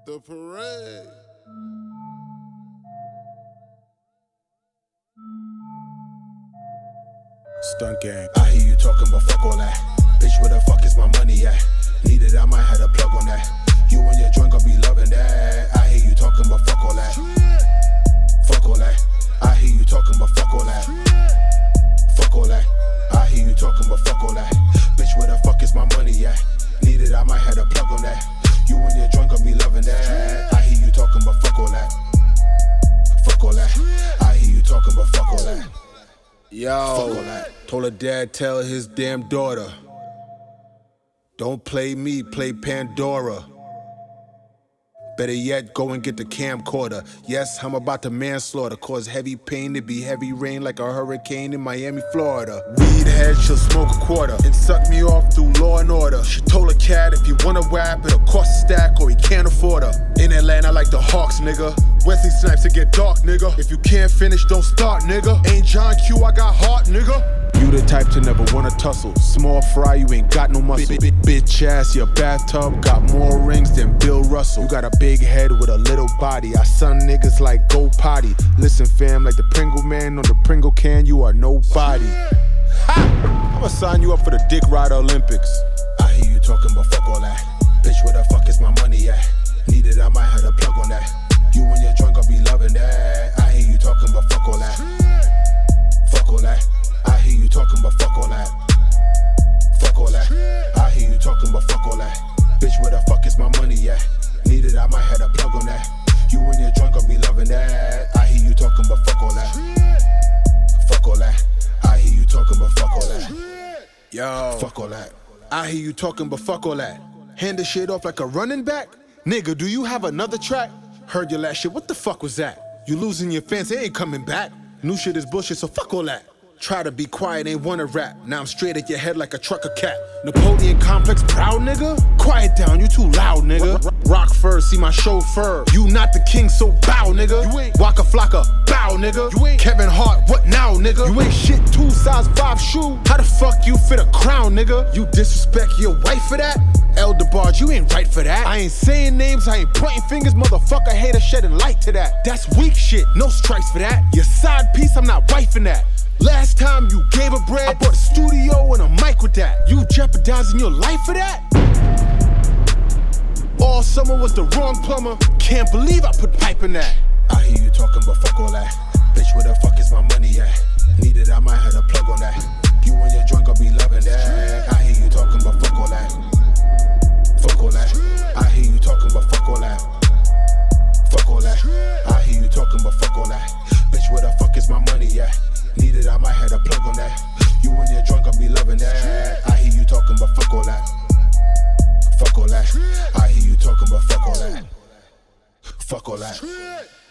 The parade. Stunt gang. I hear you talking, but fuck all that. Bitch, where the fuck is my money at? Need it, I might have a plug on that. You and your joint gon' be loving that. I hear you talking, but fuck all that. Fuck all that. I hear you talking, but fuck all that. Fuck all that. I hear you talking, but fuck all that. Bitch, where the fuck is my money at? Need it, I might have a plug on that. You and your joint gon' be loving that. I hear you talking, but fuck all that. Fuck all that. I hear you talking, but fuck all that. Yo, Told her dad, tell his damn daughter, don't play me, play Pandora. Better yet, go and get the camcorder. Yes, I'm about to manslaughter. Cause heavy pain, it be heavy rain like a hurricane in Miami, Florida. Weed head, she'll smoke a quarter and suck me off through Law and Order. She told her cat, if you wanna rap, it'll cost a stack or he can't afford her. In Atlanta like the Hawks, nigga. Wesley Snipes, it get dark, nigga. If you can't finish, don't start, nigga. Ain't John Q, I got heart, nigga. You the type to never wanna tussle. Small fry, you ain't got no muscle. Bitch ass, your bathtub got more rings than Bill Russell. You got a big head with a little body. I son niggas like go potty. Listen fam, like the Pringle man on the Pringle can, you are nobody. Ha! I'ma sign you up for the Dick Rider Olympics. I hear you talking, but fuck all that. Bitch, where the fuck is my money at? Need it, I might have a plug on that. You and your joint gon' be loving that. I hear you talking, but fuck all that. Fuck all that. I hear you talking, but fuck all that. Fuck all that. I hear you talking, but fuck all that. Bitch, where the fuck is my money at? Need it, I might have a plug on that. You and your joint gon' be loving that. I hear you talking, but fuck all that. Fuck all that. I hear you talking, but fuck all that. Yo, fuck all that. I hear you talking, but fuck all that. Hand the shit off like a running back. Nigga, do you have another track? Heard your last shit, what the fuck was that? You losing your fans, they ain't coming back. New shit is bullshit, so fuck all that. Try to be quiet, ain't wanna rap. Now I'm straight at your head like a trucker cat. Napoleon complex, proud nigga? Quiet down, you too loud, nigga. Rock first, see my chauffeur. You not the king, so bow, nigga. You ain't Waka Flocka, bow, nigga. You ain't Kevin Hart, what now, nigga? You ain't shit, 2 size 5 shoe. How the fuck you fit a crown, nigga? You disrespect your wife for that? Elder Barge, you ain't right for that. I ain't saying names, I ain't pointing fingers, motherfucker, hater shedding light to that. That's weak shit, no strikes for that. Your side piece, I'm not wifing that. Last time you gave a bread, I bought a studio and a mic with that. You jeopardizing your life for that? All summer was the wrong plumber. Can't believe I put pipe in that. I hear you talking, but fuck all that. Bitch, where the fuck is my money at? Need it, I might have a plug on that. You and your joint gon' be loving that. I hear you talking, but fuck all that. Fuck all that. I hear you talking, but fuck all that. Fuck all that. I hear you talking, but fuck all that. Bitch, where the fuck is my money at? Need it, I might have a plug on that. You and your joint gon' be loving that. I hear you talking, but fuck all that. Fuck all that. I hear you talking, but fuck all that. Fuck all that.